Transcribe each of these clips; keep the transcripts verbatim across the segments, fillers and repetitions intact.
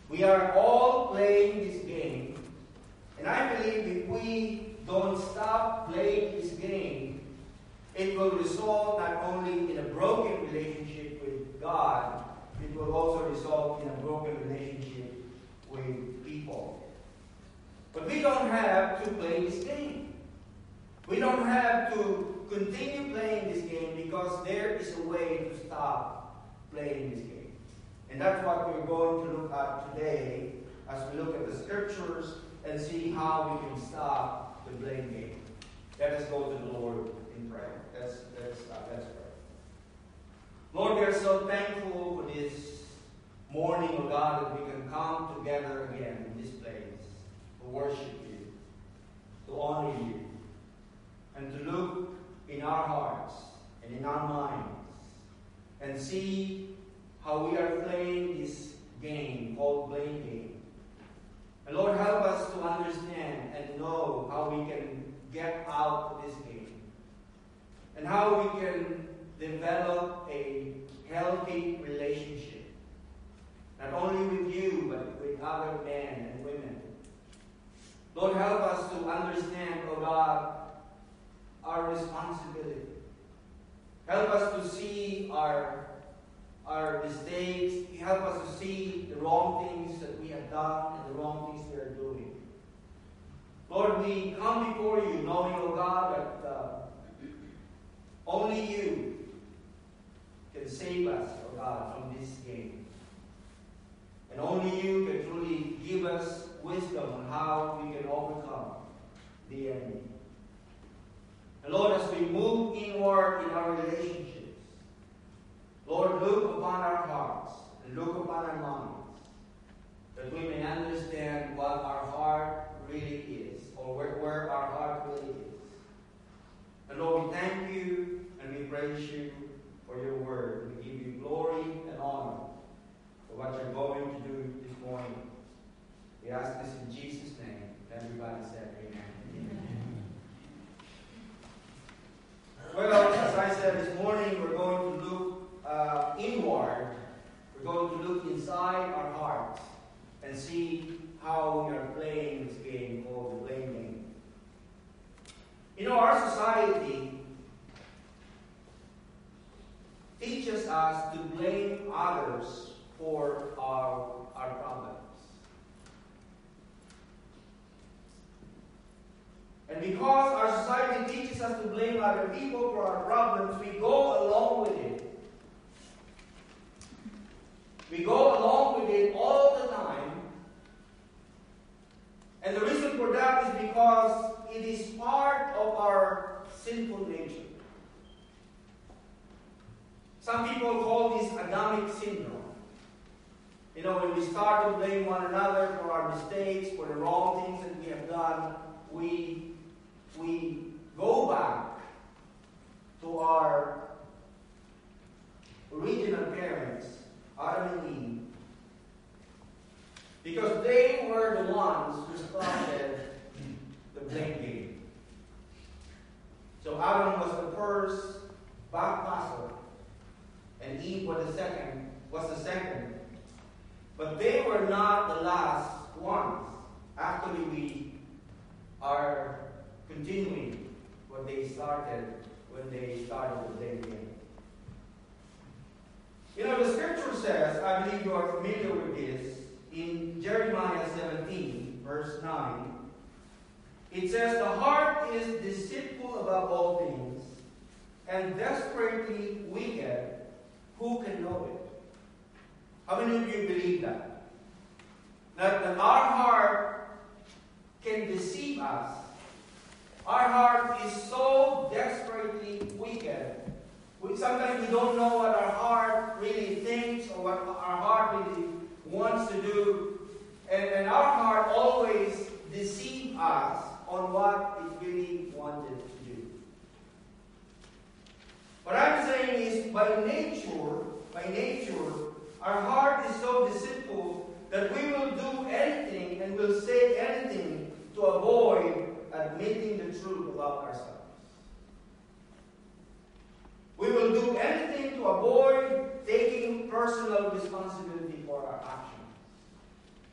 We are all playing this game, and I believe if we don't stop playing this game, it will result not only in a broken relationship with God, it will also result in a broken relationship with people. But we don't have to play this game. We don't have to continue playing this game because there is a way to stop playing this game. And that's what we're going to look at today as we look at the scriptures and see how we can stop the blame game. Let us go to the Lord in prayer. Let's, let's, uh, let's pray. Lord, we are so thankful for this morning, oh God, that we can come together again in this place to worship you, to honor you, and to look in our hearts and in our minds and see how we are playing this game called blame game. And Lord, help us to understand and know how we can get out of this game and how we can develop a healthy relationship, not only with you, but with other men and women. Lord, help us to understand, oh God, our responsibility. Help us to see our our mistakes. Help us to see the wrong things that we have done and the wrong things we are doing. Lord, we come before you knowing, oh God, that uh, only you can save us, oh God, from this game. And only you can truly give us wisdom on how we can overcome the enemy. And Lord, as we move inward in our relationships, Lord, look upon our hearts and look upon our minds, that we may understand what our heart really is, or where, where our heart really is. And Lord, we thank you and we praise you for your word. We give you glory and honor for what you're going to do this morning. We ask this in Jesus' name. Everybody said amen. Amen. Well, as I said this morning, we're going to look Uh, inward. We're going to look inside our hearts and see how we are playing this game called the blame game. You know, our society teaches us to blame others for our, our problems. And because our society teaches us to blame other people for our problems, we go along with it. We go along with it all the time. And the reason for that is because it is part of our sinful nature. Some people call this Adamic syndrome. You know, when we start to blame one another for our mistakes, for the wrong things that we have done, we, we go back to our original parents, Adam and Eve, because they were the ones who started the blame game. So Adam was the first backpasser, and Eve was the second. Was the second, but they were not the last ones. Actually, we are continuing what they started when they started the blame game. You know, the scripture says, I believe you are familiar with this, in Jeremiah seventeen, verse nine, it says, the heart is deceitful above all things, and desperately wicked. Who can know it? How many of you believe that? That, that our heart can deceive us. Our heart is so desperately wicked. We, sometimes we don't know what our heart really thinks or what our heart really wants to do. And, and our heart always deceives us on what it really wanted to do. What I'm saying is, by nature, by nature, our heart is so deceitful that we will do anything and will say anything to avoid admitting the truth about ourselves. We will do anything to avoid taking personal responsibility for our actions.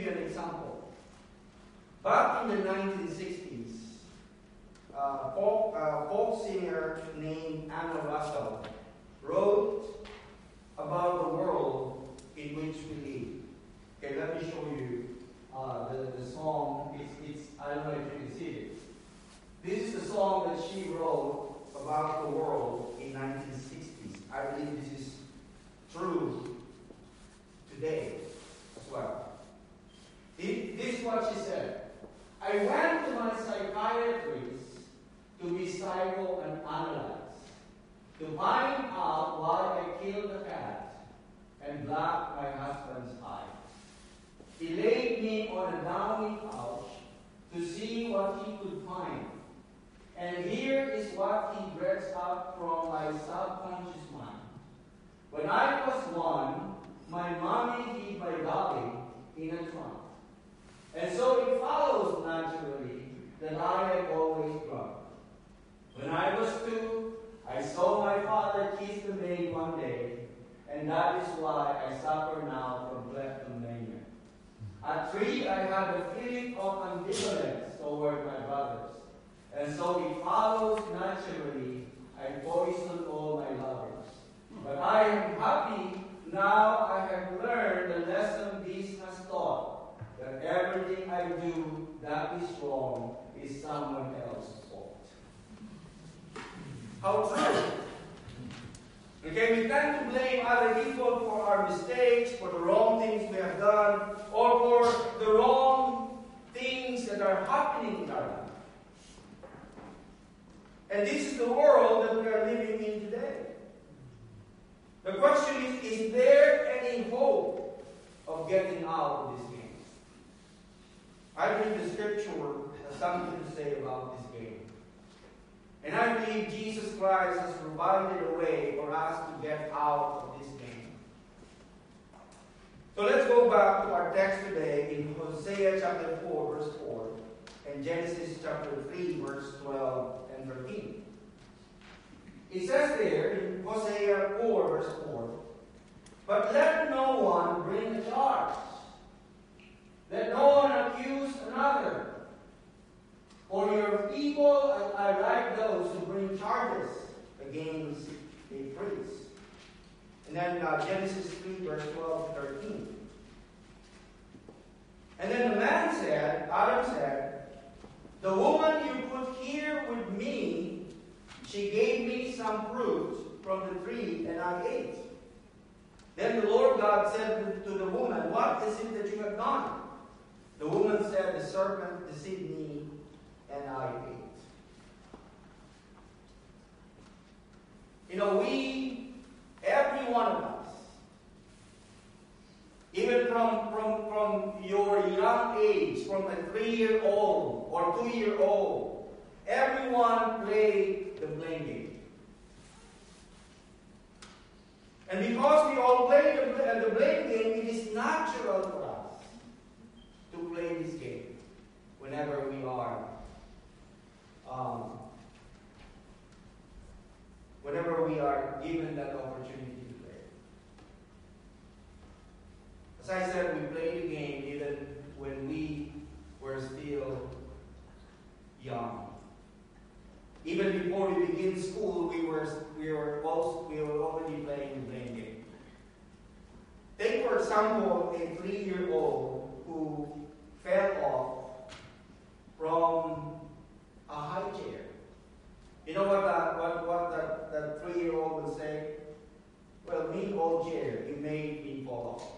you an example. Back in the nineteen sixties, uh, folk, uh, folk singer named Anna Russell wrote about the world in which we live. Okay, let me show you uh, the, the song. It's, it's, I don't know if you can see it. This is the song that she wrote about the world in nineteen sixties. I believe this is true today as well. This is what she said. I went to my psychiatrist to be psychoanalyzed, to find out why I killed the cat and blacked my husband's eye. He laid me on a downy couch to see what he could find. And here is what he dredged up from my subconscious mind. When I was one, my mommy hid my dolly in a trunk. And so it follows naturally that I am always drunk. When I was two, I saw my father kiss the maid one day, and that is why I suffer now from kleptomania. At three, I had a feeling of ambivalence toward my brothers. And so it follows naturally, I poison all my lovers. But I am happy now I have learned the lesson this has taught, that everything I do that is wrong is someone else's fault. How true. Okay, we tend to blame other people for our mistakes, for the wrong things we have done, or for the wrong things that are happening in our life. And this is the world that we are living in today. The question is, is there any hope of getting out of this game? I believe the scripture has something to say about this game. And I believe Jesus Christ has provided a way for us to get out of this game. So let's go back to our text today in Hosea chapter four, verse four, and Genesis chapter three, verse twelve and thirteen. It says there in Hosea four, verse four, but let no one bring a charge. Let no one accuse another. For your people are like those who bring charges against a priest. And then uh, Genesis three, verse twelve to thirteen. And then the man said, Adam said, the woman you put here with me, she gave me some fruit from the tree, and I ate. Then the Lord God said to the woman, what is it that you have done? The woman said, the serpent deceived me, and I ate. You know, we, every one of us, even from, from, from your young age, from a three-year-old or two-year-old, everyone played the blame game. And because we all play the, the blame game, it is natural for us to play this game whenever we are, um, whenever we are given that opportunity to play. As I said, we play the game even when we were still young. Even before we begin school, we were we were also, we were already playing the blame game. Take for example a three-year-old who fell off from a high chair. You know what that what what that, that three-year-old would say? Well, me old chair, you made me fall off.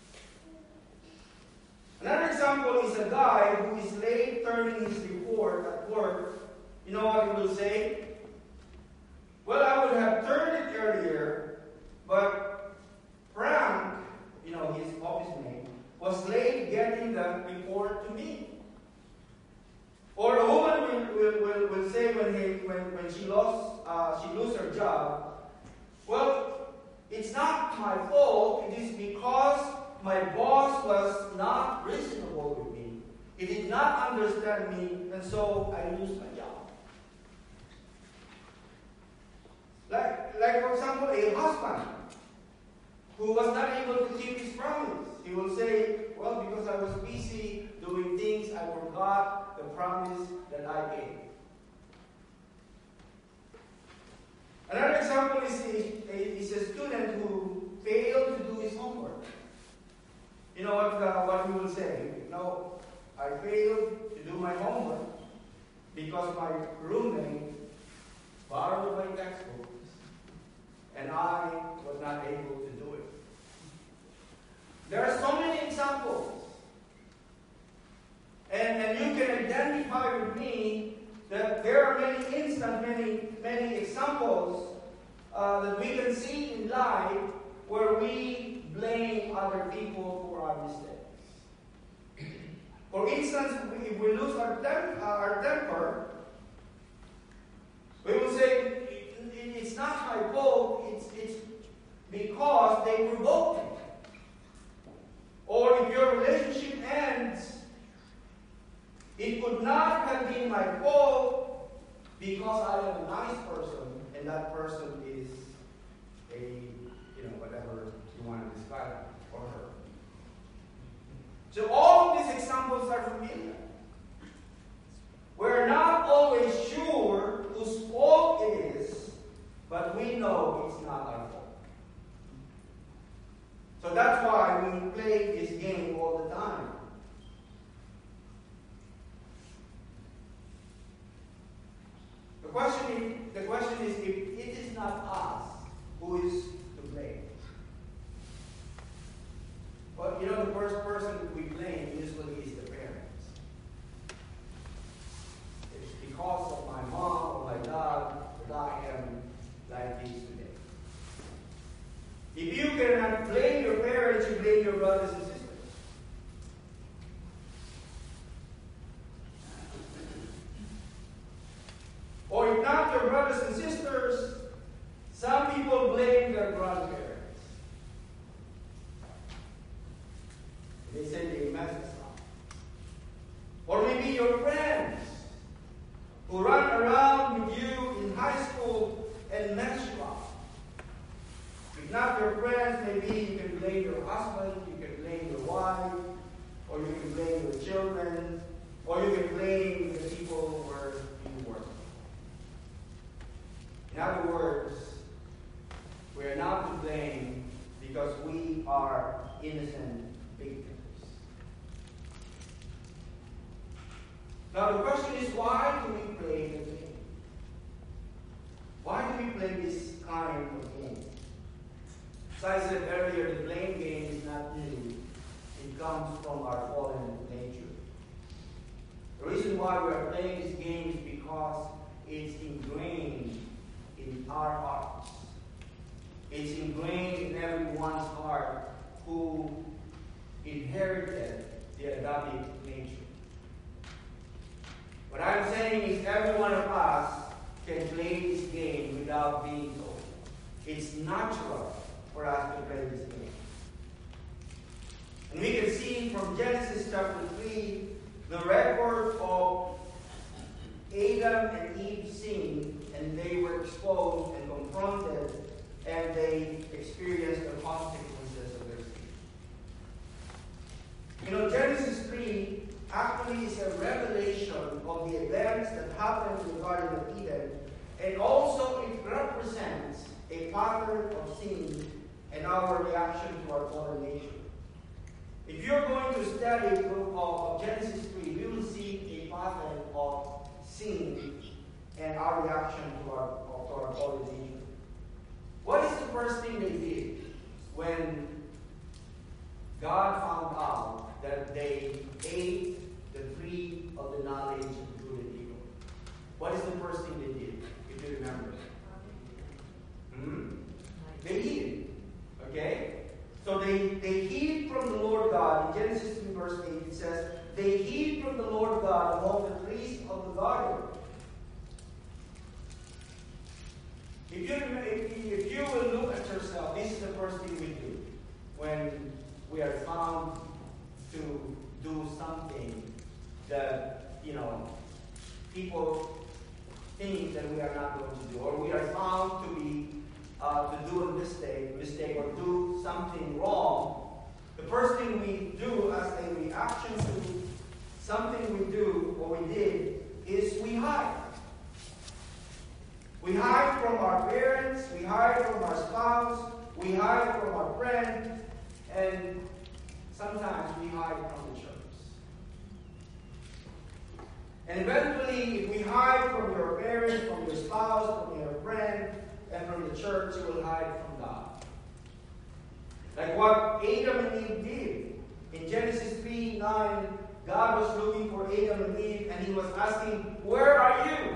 Another example is a guy who is late turning his report at work. You know what he will say? Well, I would have turned it earlier, but Frank, you know, his office mate, was late getting the report to me. Or a woman will, will, will, will say when, he, when, when she lost uh, she lose her job, well, it's not my fault, it is because my boss was not reasonable with me. He did not understand me, and so I lose my job. Like, like for example, a husband who was not able to keep his promise. He was will say, well, because I was busy doing things, I forgot the promise that I gave. Another example is a, is a student who failed to do his homework. You know what, uh, what he will say? No, I failed to do my homework because my roommate borrowed my textbooks and I was not able to do it. There are so many examples. And, and you can identify with me that there are many instances, many, many examples uh, that we can see in life where we blame other people for our mistakes. For instance, if we lose our, tem- our temper, we will say, it's not my fault, it's, it's because they provoked me. Or if your relationship ends, it could not have been my fault because I am a nice person and that person is a, you know, whatever you want to describe him or her. So all of these examples are familiar. We're not always sure whose fault it is, but we know it's not our fault. So that's why we play this game all the time. The question is, the question is if it is not us, who is to blame? Well, you know, the first person we blame usually is the parents. It's because of my mom or my dad that I am like this today. If you cannot blame your parents, you blame your brothers and sisters. Or if not your brothers and sisters, some people blame their grandparents. They say they messed us up. Or maybe your friends who run around with you in high school and mess you up. If not your friends, maybe you can blame your husband, you can blame your wife, or you can blame your children, or you can blame the people where you work. In other words, we are not to blame because we are innocent victims. Now the question is, why do we play the game? Why do we play this kind of game? As I said earlier, the blame game is not new. It comes from our fallen nature. The reason why we are playing this game is because it's ingrained in our hearts. It's ingrained in everyone's heart who inherited the Adamic nature. What I'm saying is every one of us can play this game without being told. It's natural for us to play this game. And we can see from Genesis chapter three the record of Adam and Eve sinning, and they were exposed and confronted, and they experienced the consequences of their sin. You know, Genesis three actually is a revelation of the events that happened in the Garden of Eden, and also it represents a pattern of sin and our reaction to our fallen nature. If you're going to study the book of Genesis three, we will see a pattern of sin and our reaction to our, to our fallen nature. What is the first thing they did when God found out that they ate the tree of the knowledge of good and evil? What is the first thing they did, if you remember? Hmm? They hid it. Okay? So they, they hid from the Lord God. In Genesis three verse eight it says, they hid from the Lord God among the trees of the garden. If you, if, if you will look at yourself, this is the first thing we do when we are found to do something that, you know, people think that we are not going to do, or we are found to be uh, to do a mistake, mistake or do something wrong. The first thing we do as a reaction to something we do or we did is we hide. We hide from our parents, we hide from our spouse, we hide from our friend, and sometimes we hide from the church. And eventually, if we hide from your parents, from your spouse, from your friend, and from the church, you will hide from God. Like what Adam and Eve did. In Genesis three nine, God was looking for Adam and Eve, and he was asking, "Where are you?"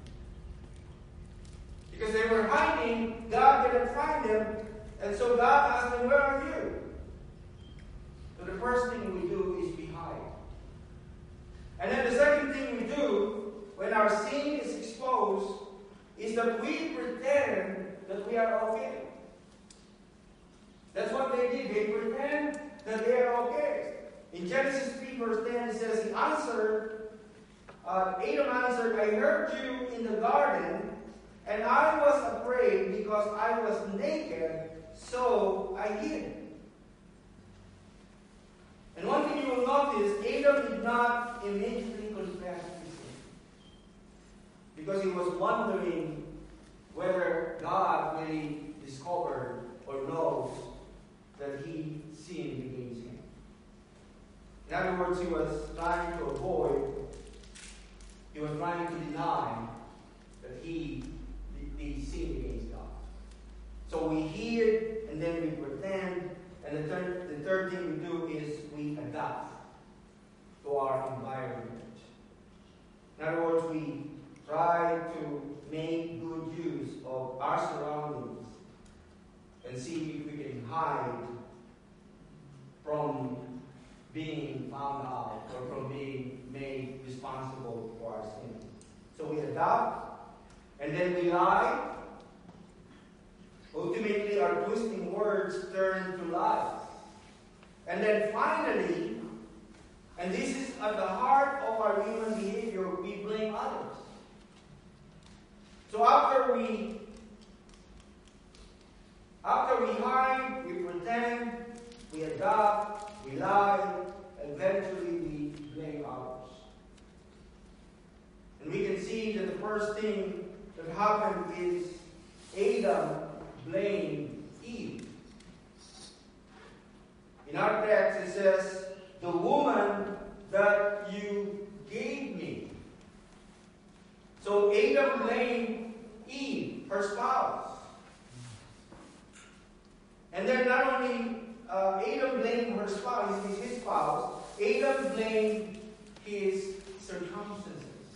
Because they were hiding, God didn't find them, and so God asked them, "Where are you?" So the first thing we do is we hide. And then the second thing we do when our sin is exposed is that we pretend that we are okay. That's what they did. They pretend that they are okay. In Genesis three verse ten it says, he answered, uh, Adam answered, "I heard you in the garden, and I was afraid because I was naked, so I hid." And one thing you will notice, Adam did not immediately confess his sin. Because he was wondering whether God really discovered or knows that he sinned against him. In other words, he was trying to avoid, he was trying to deny that he he sinned against God. So we hid, and then we pretend, and the third, the third thing we do is we adapt to our environment. In other words, we try to make good use of our surroundings and see if we can hide from being found out or from being made responsible for our sin. So we adapt. And then we lie. Ultimately, our twisting words turn to lies. And then finally, and this is at the heart of our human behavior, we blame others. So after we, after we hide, we pretend, we adapt, we lie, eventually we blame others. And we can see that the first thing that happened is Adam blamed Eve. In our text it says, "The woman that you gave me." So Adam blamed Eve, her spouse. And then not only uh, Adam blamed her spouse, his spouse, Adam blamed his circumstances.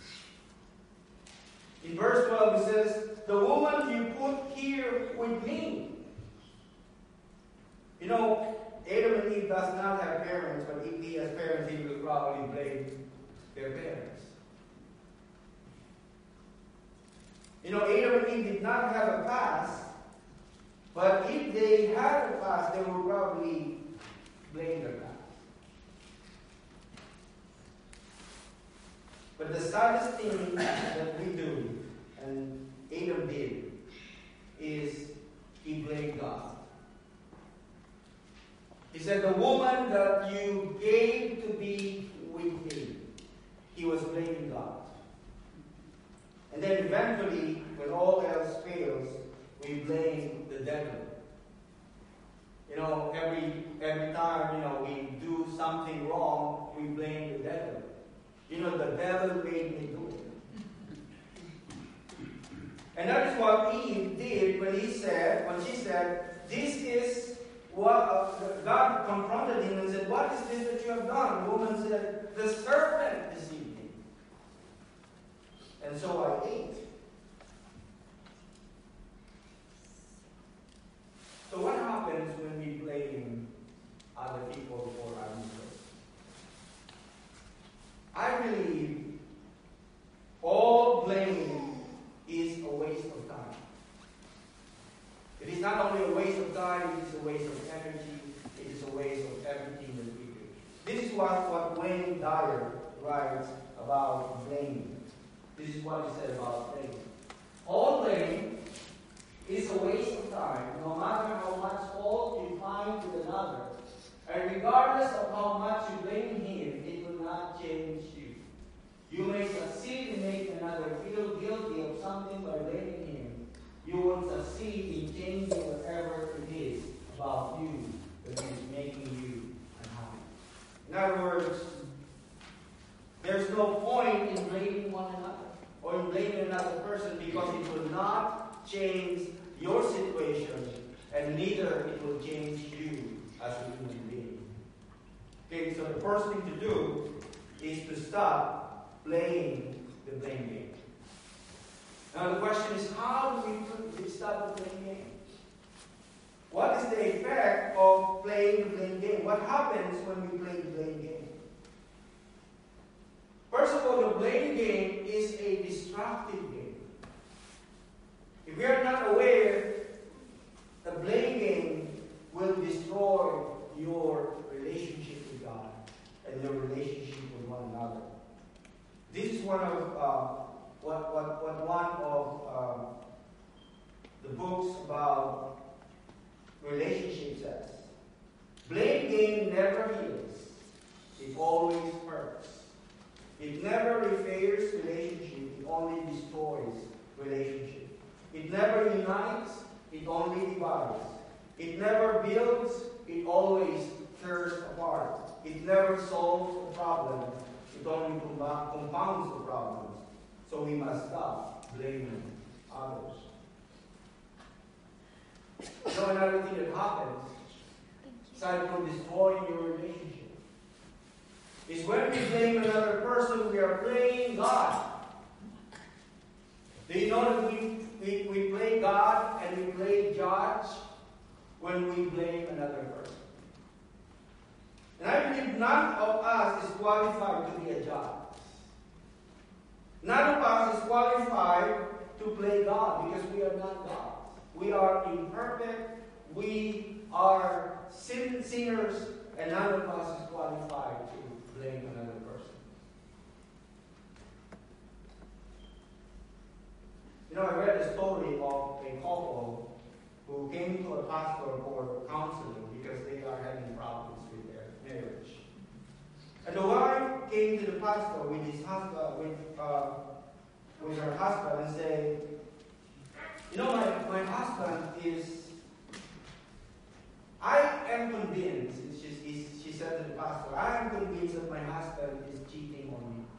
In verse twelve it says, "The woman you put here with me." You know, Adam and Eve does not have parents, but if he has parents, he will probably blame their parents. You know, Adam and Eve did not have a past, but if they had a past, they would probably blame their past. But the saddest thing that we do, and Adam did, is he blamed God. He said, "The woman that you gave to be with me." He was blaming God. And then eventually, when all else fails, we blame the devil. You know, every every time, you know, we do something wrong, we blame the devil. You know, the devil made me do it. And that is what Eve did when he said, when she said, "This is what uh, God confronted him and said, 'What is this that you have done?' The woman said, 'The serpent deceived me, and so I ate.'" So what happens when we blame other people for our mistakes? I believe all blame is a waste of time. It is not only a waste of time, it is a waste of energy, it is a waste of everything that we do. This is what, what Wayne Dyer writes about blaming. This is what he said about blaming. All blame is a waste of time, no matter how much fault you find with another, And regardless of how much you blame him, it will not change you. You may succeed in making another feel guilty of something by blaming him. You won't succeed in changing whatever it is about you that is making you unhappy. In other words, there's no point in blaming one another or in blaming another person, because it will not change your situation, and neither it will change you as a human being. Okay, so the first thing to do is to stop playing the blame game. Now the question is, how do we, we stop the blame game? What is the effect of playing the blame game? What happens when we play the blame game? First of all, the blame game is a destructive game. If we are not aware, the blame game will destroy your relationship with God and your relationship with one another. This is one of uh, what, what, what one of uh, the books about relationships says. Blame game never heals. It always hurts. It never repairs relationship. It only destroys relationship. It never unites. It only divides. It never builds. It always tears apart. It never solves the problem. It only compounds the problems. So we must stop blaming others. You know, another thing that happens, aside from destroying your relationship, is when we blame another person, we are blaming God. Do you know that we, we, we play God and we play judge when we blame another person? And I believe none of us is qualified to be a judge. None of us is qualified to play God, because we are not God. We are imperfect. We are sin, sinners, and none of us is qualified to blame another person. You know, I read a story of a couple who came to a pastor for counseling because they are having problems with their marriage. And the wife came to the pastor with his husband, with, uh, with her husband, and said, "You know, my, my husband is, I am convinced," she, she said to the pastor, "I am convinced that my husband is cheating on me."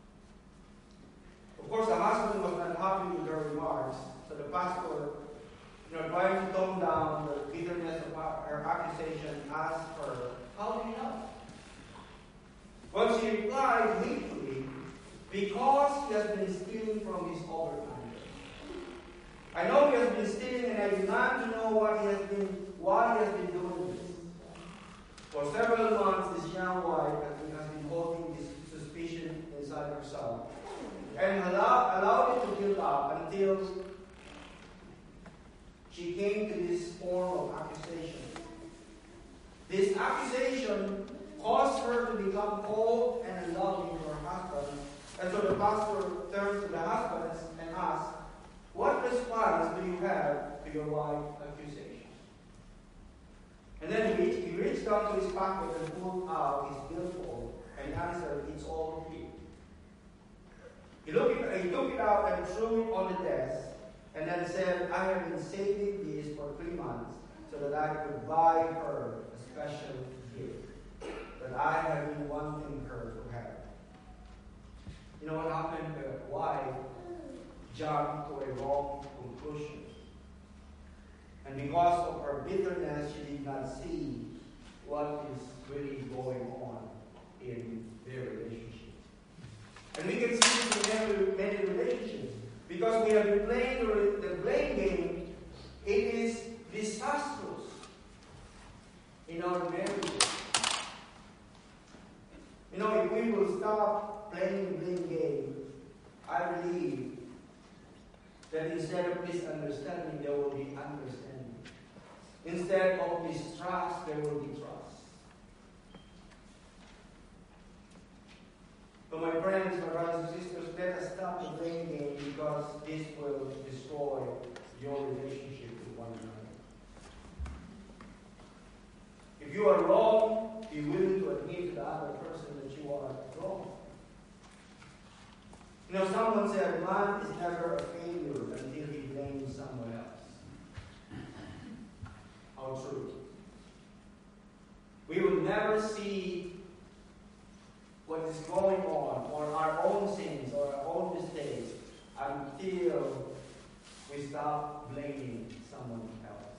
Of course, the husband was not happy with her remarks, so the pastor, you know, trying to tone down the bitterness of her accusation, asked her, "How do you know?" Well, she replied meekly, "Because he has been stealing from his overtime. I know he has been stealing, and I demand to know what he has been, why he has been doing this." For several months, this young wife has been, has been holding this suspicion inside herself, and allow, allowed it to build up until she came to this form of accusation. This accusation caused her to become cold and unloving to her husband. And so the pastor turned to the husband and asked, "What response do you have to your wife's accusation?" And then he, he reached down to his pocket and pulled out his billfold and answered, "It's all here." He, looked it, he took it out and threw it on the desk, and then said, "I have been saving this for three months so that I could buy her a special gift that I have been wanting her to have." You know what happened? The wife jumped to a wrong conclusion. And because of her bitterness, she did not see what is really going on in their relationship. And we can see this in many, many relationships. Because we have been playing the, the blame game, it is disastrous in our marriages. You know, if we will stop playing the blame game, I believe that instead of misunderstanding, there will be understanding. Instead of mistrust, there will be trust. So my friends, my brothers and sisters, let us stop the blame game, because this will destroy your relationship with one another. If you are wrong, be willing to admit to the other person that you are wrong. You know, someone said, man is never a failure until he blames someone else. How true. We will never see what is going on, or our own sins, or our own mistakes, until we stop blaming someone else.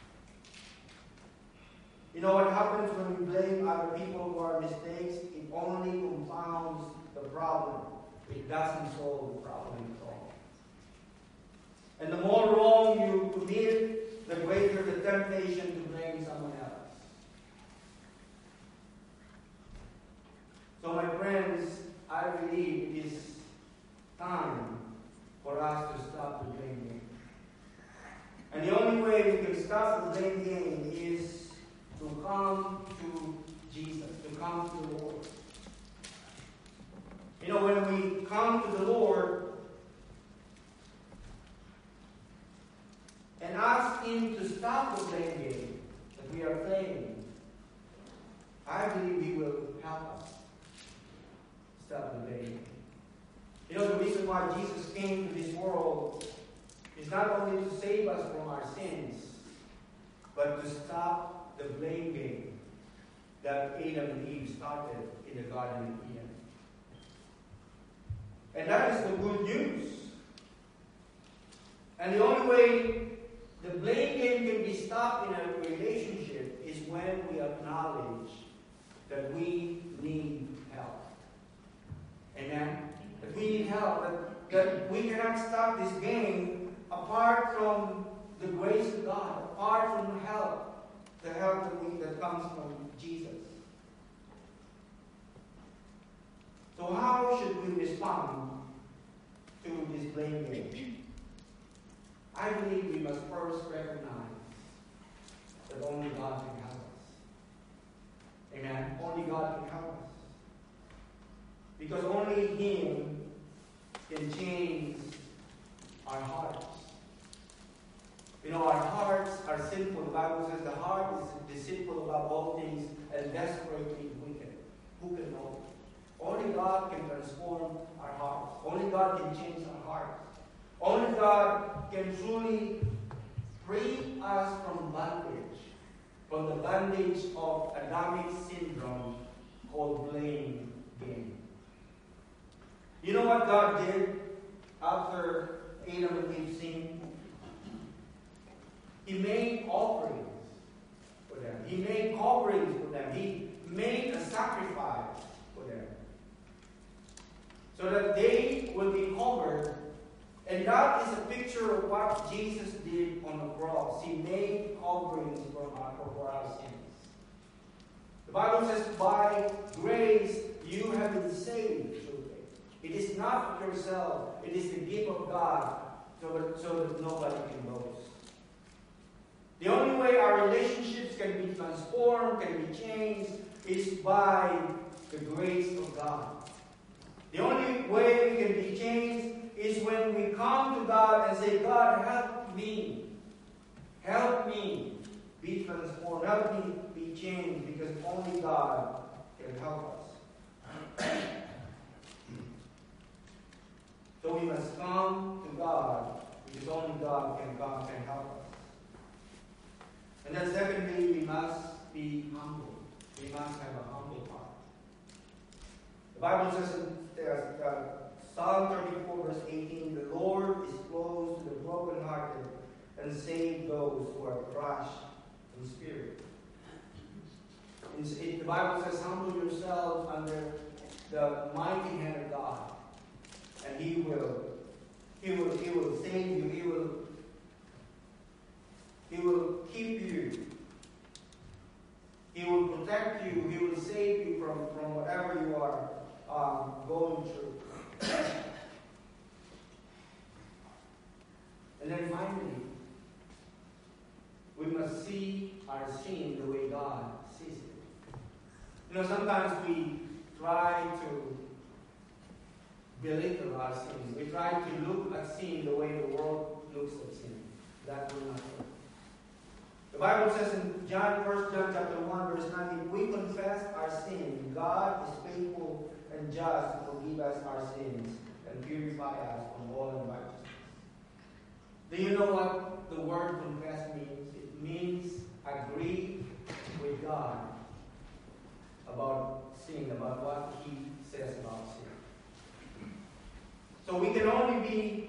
You know what happens when we blame other people for our mistakes? It only compounds the problem. It doesn't solve the problem at all. And the more wrong you commit, the greater the temptation to blame someone else. So my friends, I believe it is time for us to stop the blame game. And the only way we can stop the blame game is to come to Jesus, to come to the Lord. You know, when we come to the Lord and ask Him to stop the blame game that we are playing, I believe He will help us stop the blame game. You know, the reason why Jesus came to this world is not only to save us from our sins, but to stop the blame game that Adam and Eve started in the Garden of Eden. And that is the good news. And the only way the blame game can be stopped in a relationship is when we acknowledge that we need help. Amen? That we need help. That, that we cannot stop this game apart from the grace of God, apart from the help, the help that, we, that comes from Jesus. So how should we respond to this blame game? I believe we must first recognize that only God can help us. Amen? Only God can help us. Because only Him can change our hearts. You know, our hearts are sinful. The Bible says the heart is deceitful above all things and desperately wicked. Who can know? Only God can transform our hearts. Only God can change our hearts. Only God can truly free us from bondage, from the bondage of Adamic syndrome called blame game. You know what God did after Adam and Eve sinned? He made offerings for them. He made coverings for them. He made a sacrifice for them, so that they will be covered. And that is a picture of what Jesus did on the cross. He made coverings for our, for our sins. The Bible says, by grace you have been saved through faith. It is not of yourself. It is the gift of God, so that, so that nobody can boast. The only way our relationships can be transformed, can be changed, is by the grace of God. The only way we can be changed is when we come to God and say, God, help me. Help me be transformed. Help me be changed, because only God can help us. So we must come to God, because only God can, God can help us. And then secondly, we must be humble. We must have a humble heart. The Bible says in uh, Psalm thirty-four, verse eighteen, the Lord is close to the brokenhearted and save those who are crushed in spirit. In, it, the Bible says, humble yourselves under the mighty hand of God, and He will, He will, He will save you. He will, He will keep you. He will protect you. He will save you from, from whatever you are um, going through. And then finally, we must see our sin the way God sees it. You know, sometimes we try to belittle our sin. We try to look at sin the way the world looks at sin. That will not work. The Bible says in John, First John chapter one, verse nine, if we confess our sin, God is faithful and just to forgive us our sins and purify us from all unrighteousness. Do you know what the word confess means? It means agree with God about sin, about what He says about sin. So we can only be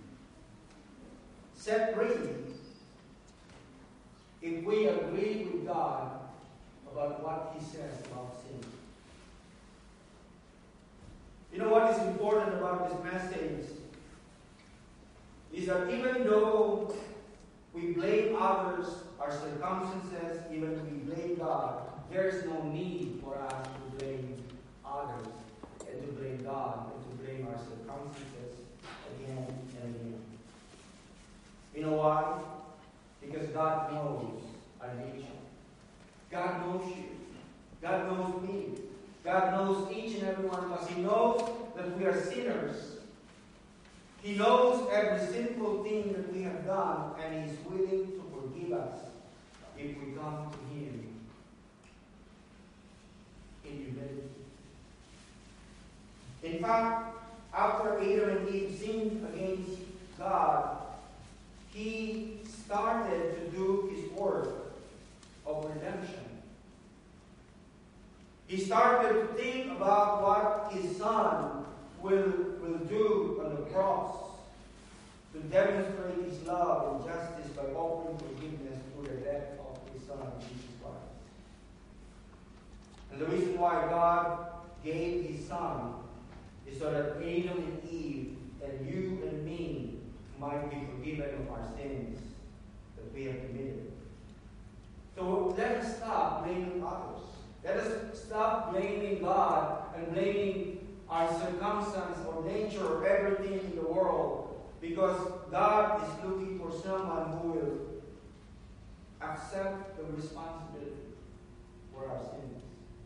set free if we agree with God about what He says about sin. You know what is important about this message is that even though we blame others, our circumstances, even we blame God, there is no need for us to blame others and to blame God and to blame our circumstances again and again. You know why? Because God knows our nature. God knows you. God knows me. God knows each and every one of us. He knows that we are sinners. He knows every sinful thing that we have done, and He is willing to forgive us if we come to Him in humility. In fact, after Adam and Eve sinned against God, He started to do His work of redemption. He started to think about what His Son will, will do on the cross to demonstrate His love and justice by offering forgiveness through the death of His Son, Jesus Christ. And the reason why God gave His Son is so that Adam and Eve and you and me might be forgiven of our sins that we have committed. So let us stop blaming others. Let us stop blaming God and blaming our circumstance or nature or everything in the world, because God is looking for someone who will accept the responsibility for our sins.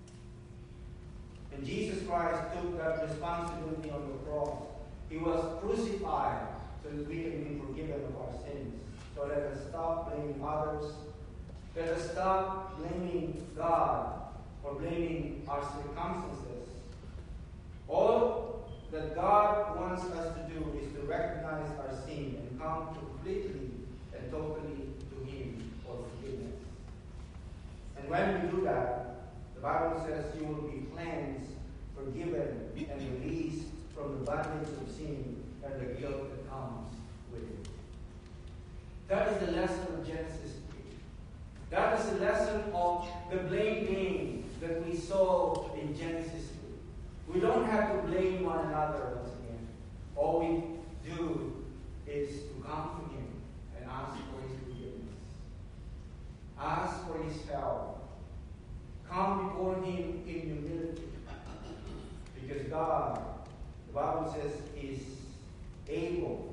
And Jesus Christ took that responsibility on the cross. He was crucified so that we can be forgiven of our sins. So let us stop blaming others. Let us stop blaming God or blaming our circumstances. All that God wants us to do is to recognize our sin and come completely and totally to Him for forgiveness. And when we do that, the Bible says you will be cleansed, forgiven, and released from the bondage of sin and the guilt that comes with it. That is the lesson of Genesis three. That is the lesson of the blame game that we saw in Genesis three. We don't have to blame one another once again. All we do is to come to Him and ask for His forgiveness. Ask for His help. Come before Him in humility. Because God, the Bible says, is able.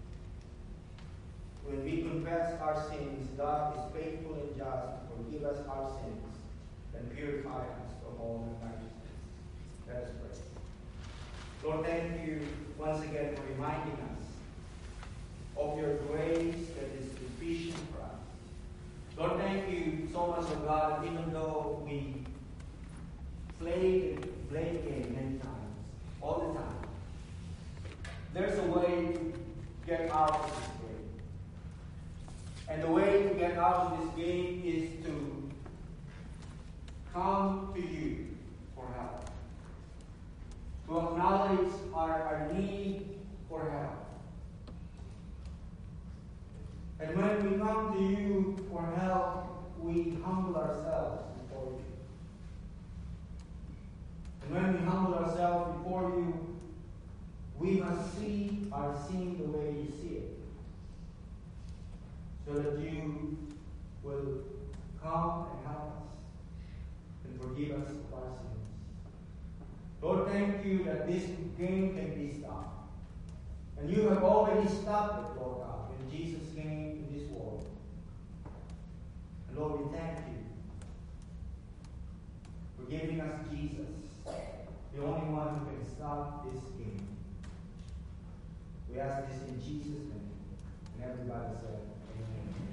When we confess our sins, God is faithful and just to forgive us our sins and purify us from all unrighteousness. Let us pray. Lord, thank you once again for reminding us of your grace that is sufficient for us. Lord, thank you so much, oh God, even though we play and play the game many times, all the time, there's a way to get out of this game. And the way to get out of this game is to come to you for help. To acknowledge our, our need for help. And when we come to you for help, we humble ourselves before you. And when we humble ourselves before you, we must see our sin the way you see it. So that you will come and help us and forgive us of our sins. Lord, thank you that this game can be stopped. And you have already stopped it, Lord God, when Jesus came in this world. And Lord, we thank you for giving us Jesus, the only one who can stop this game. We ask this in Jesus' name. And everybody said, Amen.